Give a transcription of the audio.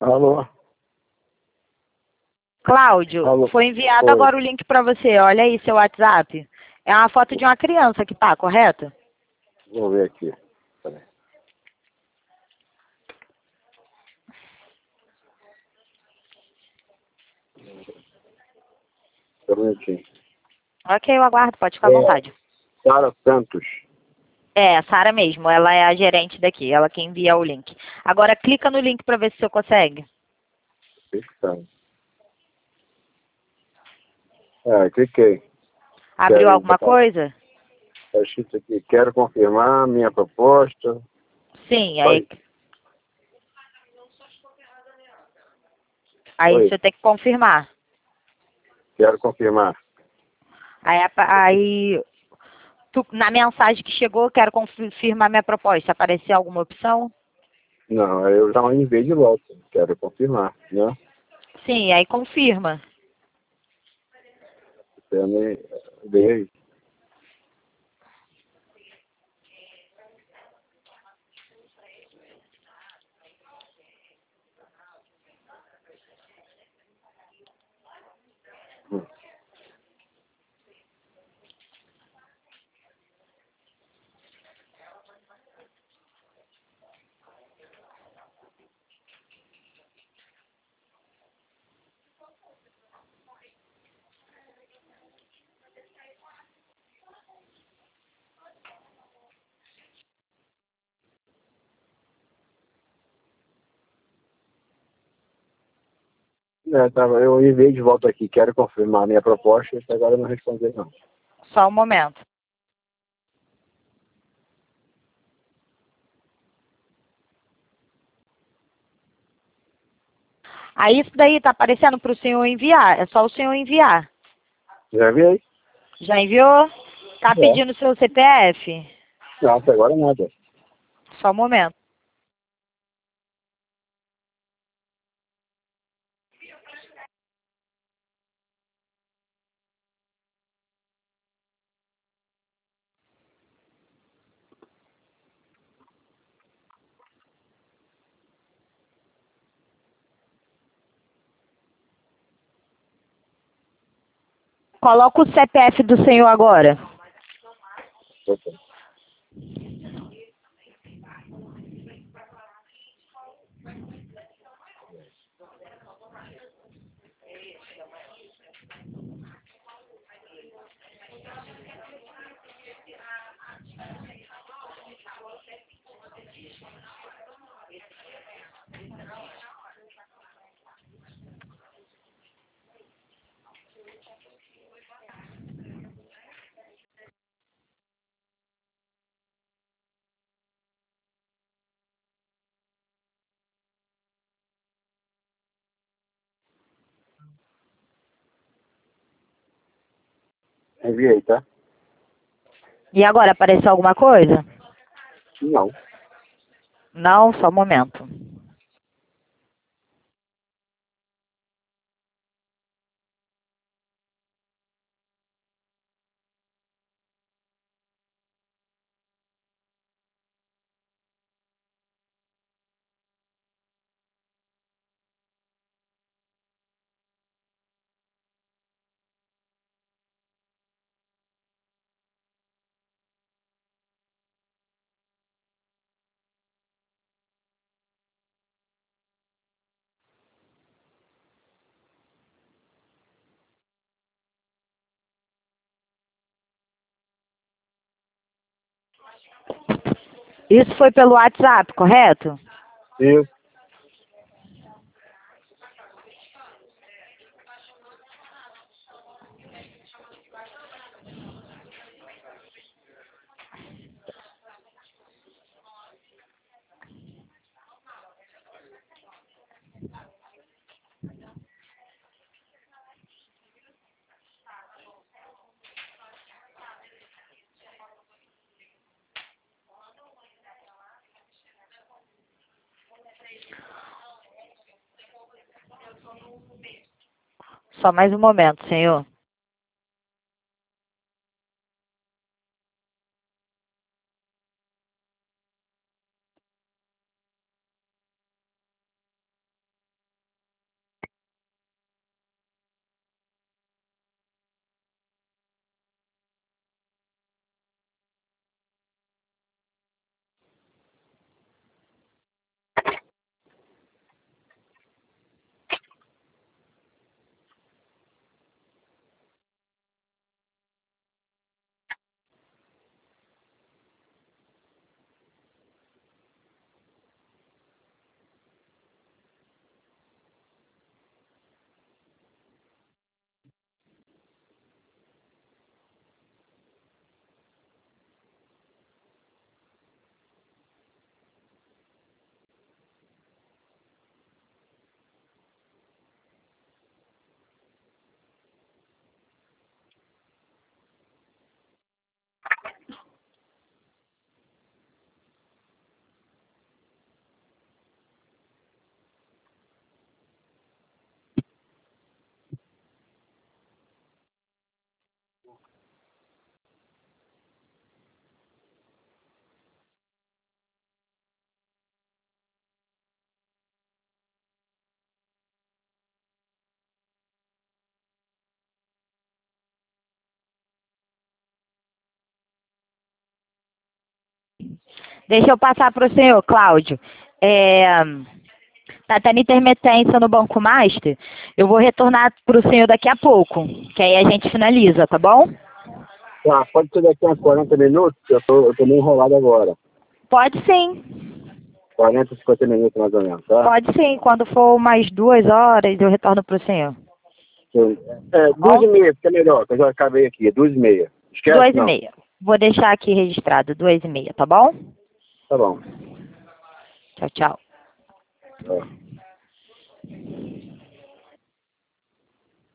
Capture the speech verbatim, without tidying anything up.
Alô? Cláudio, Alô? foi enviado Oi. agora o link para você. Olha aí seu WhatsApp. É uma foto de uma criança que tá, correto? Vou ver aqui. Peraí. Só um minutinho. Ok, eu aguardo, pode ficar à É, vontade. Sara Santos. É, a Sara mesmo, ela é a gerente daqui, ela que envia o link. Agora clica no link para ver se você consegue. Pescando. É, cliquei. Abriu Quero alguma botar. coisa? Tá escrito aqui. Quero confirmar minha proposta. Sim, Só aí, isso. aí Oi. você tem que confirmar. Quero confirmar. Aí, apa- aí tu- na mensagem que chegou, quero confirmar minha proposta. Apareceu alguma opção? Não, eu já enviei de volta. Quero confirmar, né? Sim, aí confirma. Você me veio aí. Hum. É, tava, eu enviei de volta aqui. Quero confirmar minha proposta. Até agora não respondeu, não. Só um momento. Aí isso daí tá aparecendo para o senhor enviar. É só o senhor enviar. Já enviei? Já enviou? Tá É. pedindo seu C P F? Não, até agora nada. Só um momento. Coloca o C P F do senhor agora. Opa. Enviei, tá? E agora, apareceu alguma coisa? Não. Não, só um momento. Isso foi pelo WhatsApp, correto? Isso. Só mais um momento, senhor. Deixa eu passar para o senhor, Cláudio. É, tá tendo intermitência no Banco Master. Eu vou retornar para o senhor daqui a pouco, que aí a gente finaliza, tá bom? Tá, pode ser daqui a uns quarenta minutos, que eu tô, eu tô meio enrolado agora. Pode sim. quarenta, cinquenta minutos mais ou menos, tá? Pode sim. Quando for mais duas horas, eu retorno para o senhor. É, duas e meia, fica melhor, que eu já acabei aqui, duas e meia. Esquece, Duas e não? meia. Vou deixar aqui registrado, duas e meia, tá bom? Tá bom. Tchau, tchau. Tá.